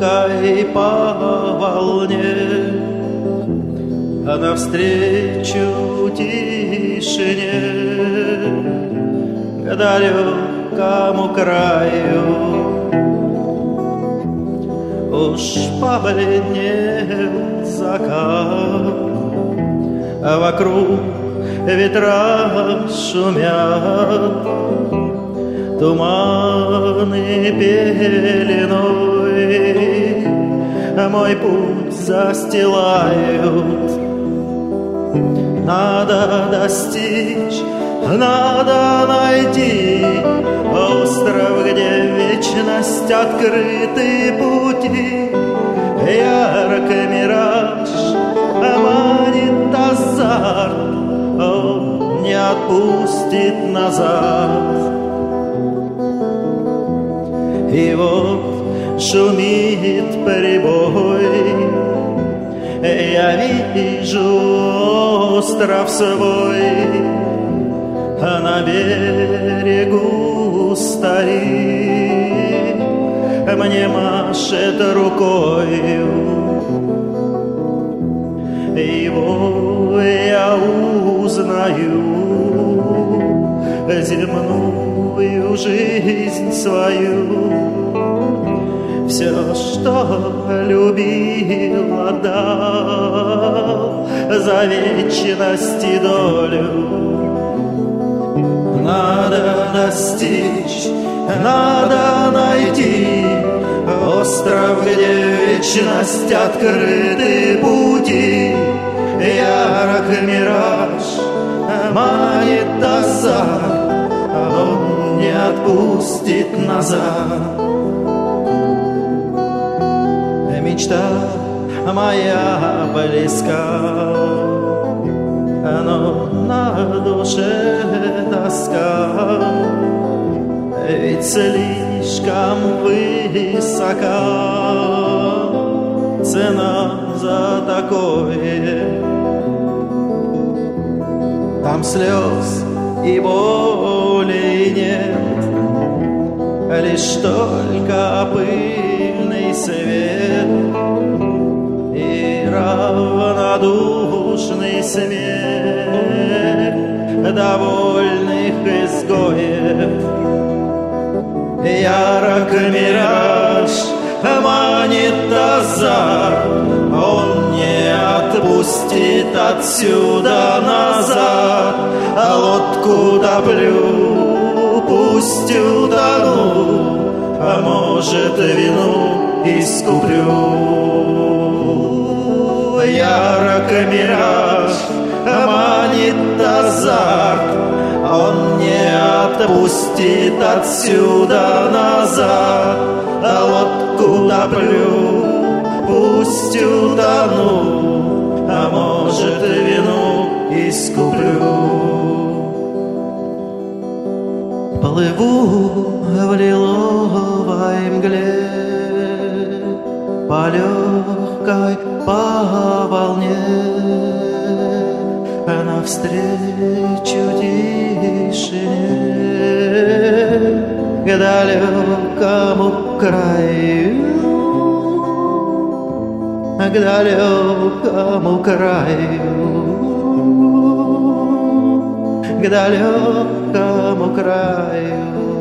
легкой по волне, а навстречу тишине к далекому краю. Уж побледнел закат, а вокруг ветра шумят, туманы пеленой мой путь застилают. Надо достичь, надо найти остров, где вечность, открыты пути. Яркий мираж манит азарт, он не отпустит назад. И вот шумит прибой, я вижу остров свой, а на берегу старик мне машет рукою. Его я узнаю, земную жизнь свою. Все, что любил, отдал за вечность и долю. Надо достичь, надо найти остров, где вечность, открыты пути. Ярок мираж манит азарт, он не отпустит назад. Мечта моя близка, но на душе тоска, ведь слишком высока цена за такое. Там слез и боли нет, лишь только пыльный свет и равнодушный смех довольных изгоев. Ярок мираж манит азарт, он не отпустит отсюда назад. А лодку топлю, пусть утону, а может вину искуплю. Ярок мираж манит азарт, он не отпустит отсюда назад. А лодку топлю, пусть утону, а может вину искуплю. Плыву в лиловой мгле, по легкой по волне, навстречу тишине к далекому краю, к далекому краю, к далекому краю.